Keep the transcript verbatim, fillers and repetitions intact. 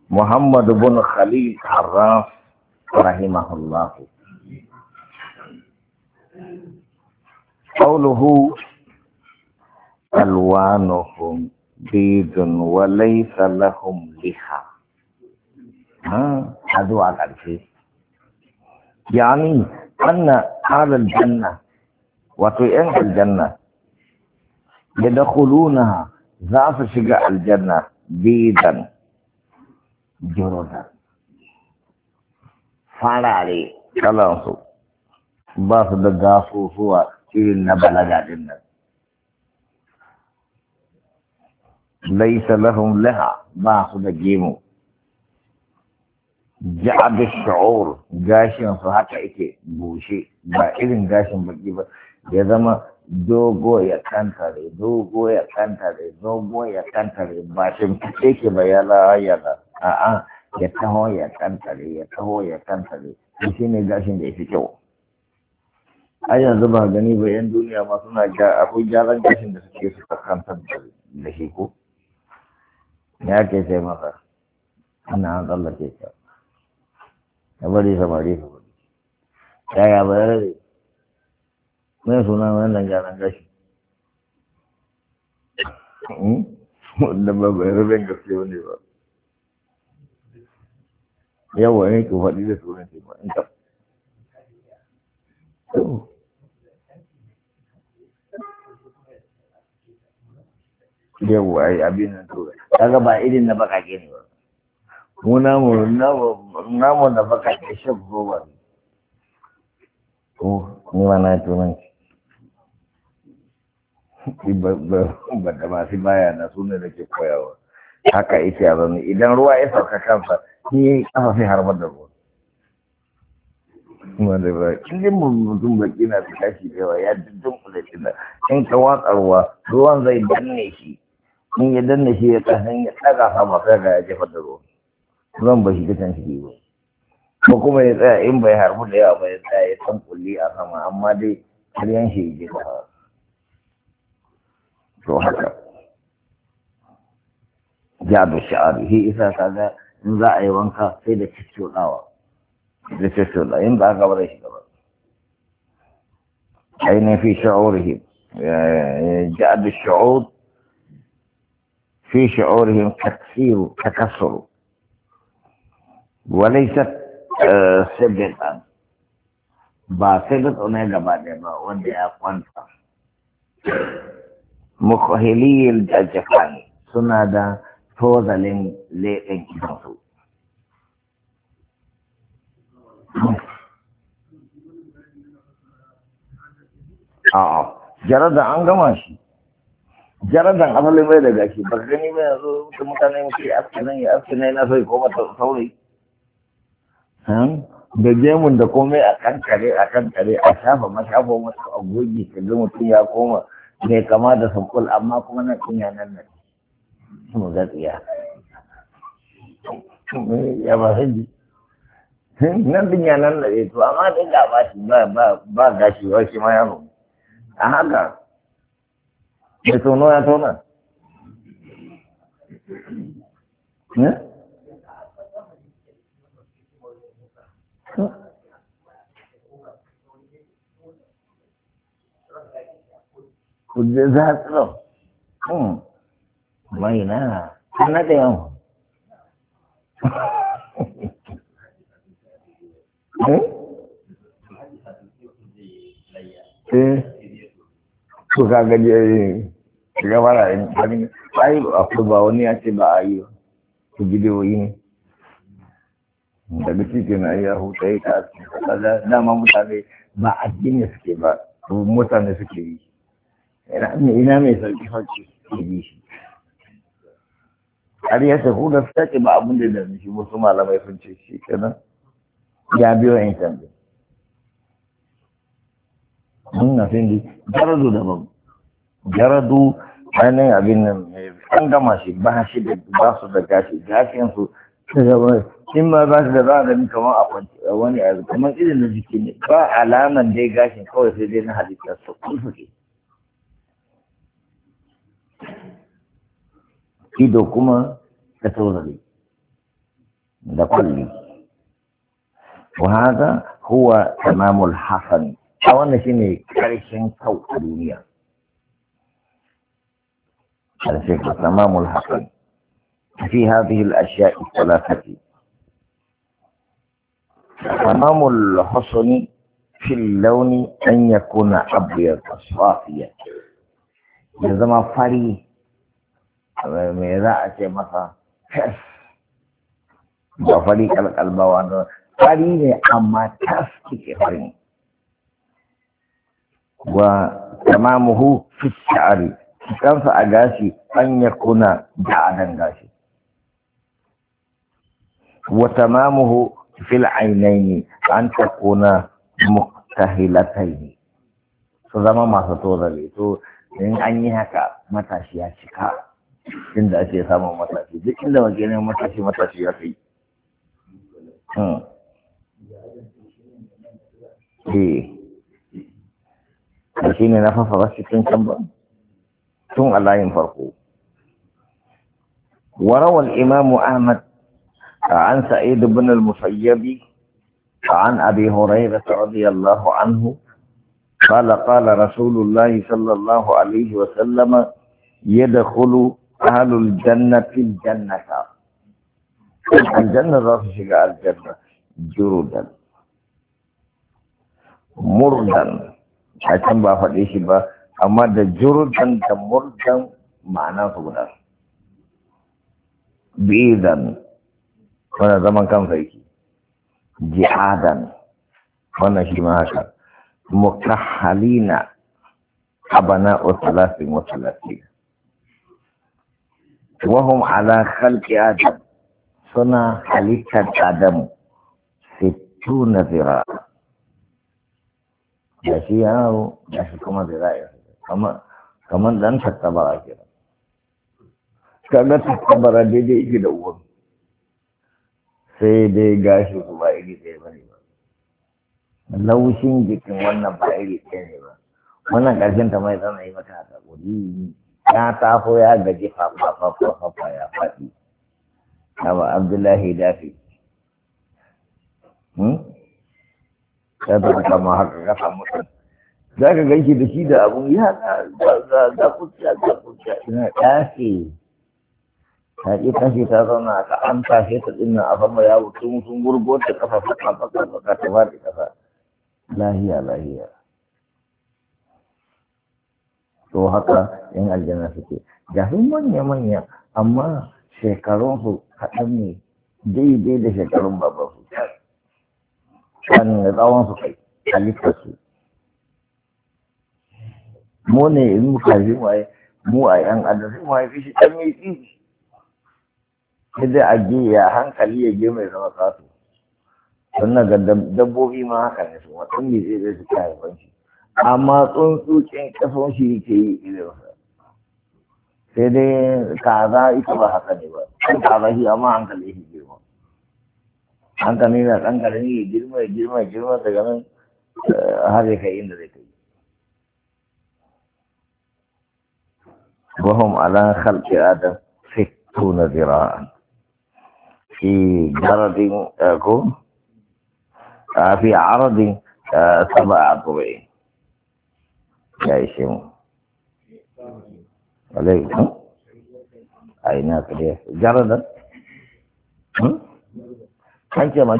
محمد بن خليل حراس رحمه الله. قوله ألوانهم بيض وليس لهم لحى. ها هذا على الشيء يعني أن أهل الجنة وطيئن الجنة يدخلونها ذات شجاع الجنة بيضا جردا farare kalansu ba su da gasusuwa irin na balaga din nan. Laisa lahum laha ba su da gemu. Ja'ad ash-shu'ur gashin su haka yake bushe ba irin gashin baki ba, ya zama dogo ya kantare dogo ya kantare dogo ya kantare ba shi yake ba yala yala a'a ya taho ya kantare ya taho ya kantare shi ne gashin da ya fi kyau. A yanzu ba gani ba yan duniya ma suna ga akwai gyaran gashin da suke suka kantar da shi ko ya ke sai masa ana an tsallake ka ya bari samari su bari ya ya bayar da mai suna wannan gyaran gashi wanda ba bayar da gaske wani ba yawa ne ku faɗi da sunan ce ba in ta yawa ai abin nan to kaga ba irin na bakake ne ba mu namu namu na bakake shaf goba ko ni ma na tunan ba da masu baya na sunan da ke koyawa haka ita ya zama idan ruwa ya sauka kansa ni kafa sai harbar da ruwa kuma da ba kin mutum baki na da kashi da yawa ya dindin kula da in ka watsa ruwa ruwan zai danne shi in ya danne shi ya tsahan ya tsaga sama sai ga ya jefa da ruwa ruwan ba shi ta can shi ba ko kuma ya tsaya in bai harbu da yawa ba ya tsaya ya san kulli a sama amma dai karyan shi ya jefa to haka jadu sha'ari shi isa kaga in za a yi wanka sai da cicciɗawa da cicciɗa in ba ka bar shi gaba ainihin fi sha'urihim jadu sha'ur fi sha'urihim taksiru takassuru walaisat sibitan ba sibit ne gaba ɗaya ba wanda ya kwanta mukhahiliyil jajjafani suna da tozalin leɓen idansu. A'a, jaradan an gama shi. Jaradan asalin bai da gashi, ba gani ba yanzu ta mutane muke aski nan ya aski nan na sai koma saurayi. Da gemun da komai a kan kare a kan kare a shafa mashafa masu agogi ka ga mutum ya koma mai kama da sankul amma kuma na cinya nan nan. Mu gaskiya ya ba hanji nan din ya nan da to amma dai ga ba shi ba ba ba gashi wa shi ma yaro a haka da tono ya tona ne ku je za tsaro mai na na da yawan eh to ka ga je shiga mara yin wani ai akwai ba wani ya ce ba a yi ku bidiyoyi ne daga cikin na iya huta ya ka aski kaga dama mutane ba addini suke ba mutane suke yi ina mai sauki sauki ke bi shi har ya tafi da suka ce ba abin da da shi wasu malamai sun ce shi kenan ya biyo in can da mun na fin di jaradu daban jaradu ainihin abin nan an gama shi ba shi da ba su da gashi gashin su ta gaba in ma ba su da za a gani kamar a kwanci wani a kamar irin na jiki ne ba alaman dai gashin kawai sai dai na halittar su kun suke ido kuma ta taurari ده كلي. وهذا هو تمام الحسن أو أن شيء كارشين كو الدنيا. هذا شيء تمام الحسن في هذه الأشياء الثلاثة. تمام الحسن في اللون أن يكون أبيض صافيا. إذا ما فري ماذا أشي مثلا كف بفري كالقلبوان فري أما كف كفري. وتمامه في الشعر كان فأغاشي أن يكون جعدا غاشي. وتمامه في العينين أن تكون مكتهلتين. فزما ما ستوضلي تو إن أني هكا متاشي هشكا إن أشي سامو متاشي دي إلا وكيني متاشي متاشي هكي هم إيه لكن نفا فرشي كن كمبا ثم الله ينفرقوا. وروى الإمام أحمد عن سعيد بن المسيب عن أبي هريرة رضي الله عنه قال قال رسول الله صلى الله عليه وسلم يدخل أهل الجنة الجنة الجنة راس شجاع الجنة جرودا مردا عشان بافديش با أما ده جرودا ده مردا معناه سبحان بإذن وانا زمان كان فيكي جهادا وانا شما هكذا مكحلين أبناء ثلاث وثلاثين وهم على خلق آدم سنة حليكة آدم ستون ذراع. جاشي أنا جاشي كما ذراع كما كما دان تكبر كده كذا تكبر دي دي كده وون sai dai gashi ku ba iri ɗaya ba ne ba. Laushin jikin wannan ba iri ɗaya ne ba. Wannan ƙarshen ta mai zama yi mata haka ƙuri ya tafo ya gaji fafa fafa fafa ya faɗi. Haba Abdullahi Dafi. Sai ta kama haka kasa mutum. Za ka ganshi da shi da abun ya ga kuciya ga kuciya ina ɗafi. ta ƙi tashi ta zauna ka an tashe ta dinnan a sama ya wuce sun gurgo ta kafa faka faka faka ta ba da kafa lahiya lahiya. To haka yan aljanna suke ga sun manya manya amma shekarun su kaɗan ne daidai da shekarun babban su kan da tsawon su kai halittar su. Mu ne in muka yi mu a yan adam sai mu haifi shi ɗan mai tsiri sai a ge ya hankali ya ge mai zama kasu. Sannan ga dabbobi ma haka ne su watan mai zai zai suka haifan shi amma tsuntsukin kason shi ke yi irinsa sai dai kaza ita ba haka ne ba kan kaza shi amma hankali shi girma hankali na ɗan ƙarami ya girma ya girma ya girma daga nan har ya kai inda zai kai. وهم على خلق آدم ستون ذراعا في جرد أكون في عرض سبع أضرع يا إسمه عليكم أين كده جردا أنت ما